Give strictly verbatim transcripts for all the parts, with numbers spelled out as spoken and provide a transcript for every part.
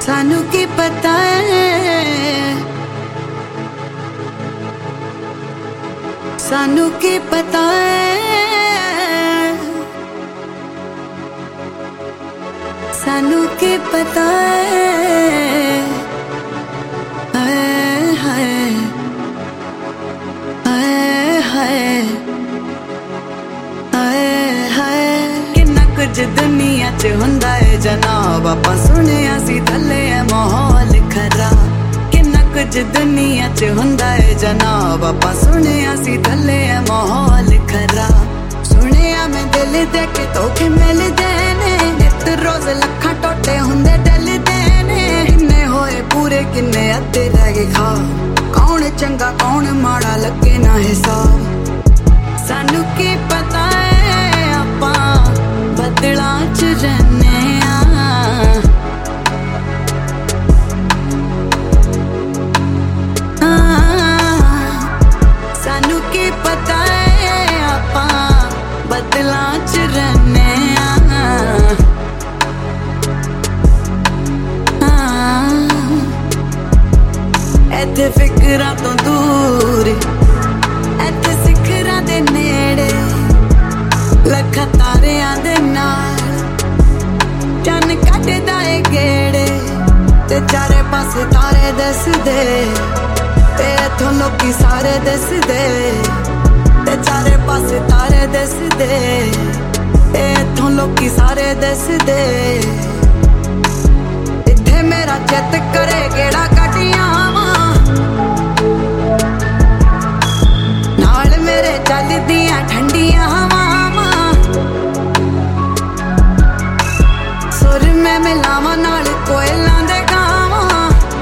सानू की पता है, सानू की पता है, सानू की पता है। हाय हाय हाय हाय हाय हाय किन्ना कुछ दुनिया च हुंदा है जनाब, आपां सुनिया सी थल्ले है माहौल खराब। किन्ना कुछ दुनिया च हुंदा है जनाब, आपां सुनिया सी थल्ले है माहौल खराब। सुनिया मैं दिल दे के धोखे मिलदे ने, नित रोज लखां टोटे हुंदे डलदे ने। किन्ने होए पूरे किन्ने अद्धे रह गए खा, कौन चंगा कौन माड़ा लगे ना हिसाब। सानू की पता है आपां बदलां च रहने आ, सानू की पता है आपां बदलां च रहने आ। इत्थे फिकरां तो दूर, इत्थे सिखरां दे नेड़े, लखां तारियां दे नाल चन्न कटदा ए गेड़े। ते चारे पासे तारे दसदे, ते इत्थों लोकी सारे दसदे। ते चारे पासे तारे दसदे, ते इत्थों लोकी सारे दसदे। इत्थे मेरा चित करे गेड़ा कटियां नाल मेरे चलदियां ठंडियां हवावां। सुर मैं मिलावां नाल कोयलां दे गावां,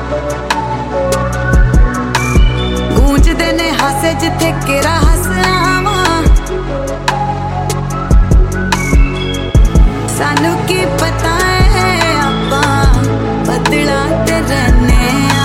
गूंजदे ने हासे जिथे केरा हस आवां। सानू की पता है आपां बदलां ते रहने आ।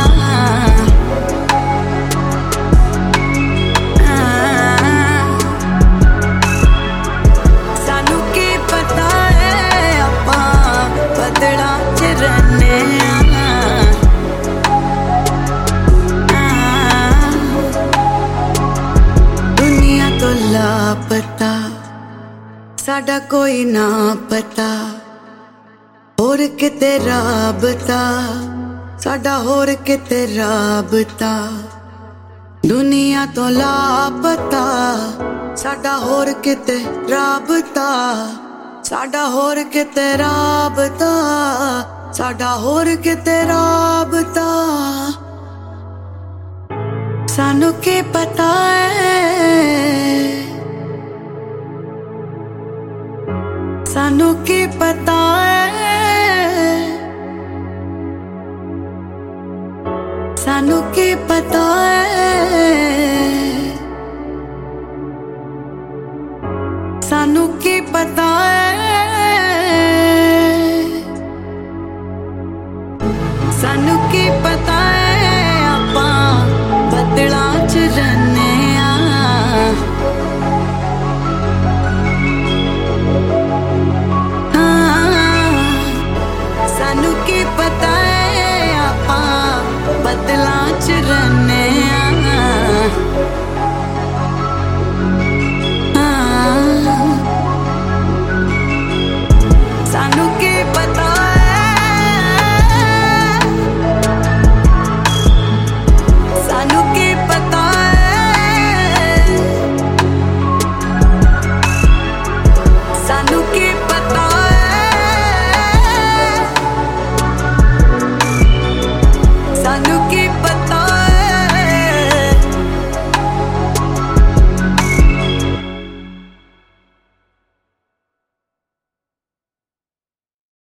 दुनिया तो लापता साडा कोई ना पता, होर किते राबता साडा होर किते राबता। दुनिया तो लापता साडा होर किते राबता, साडा होर किते राबता, साडा होर किते राबता। सानू की पता है, सानू की पता है, सानू की पता है।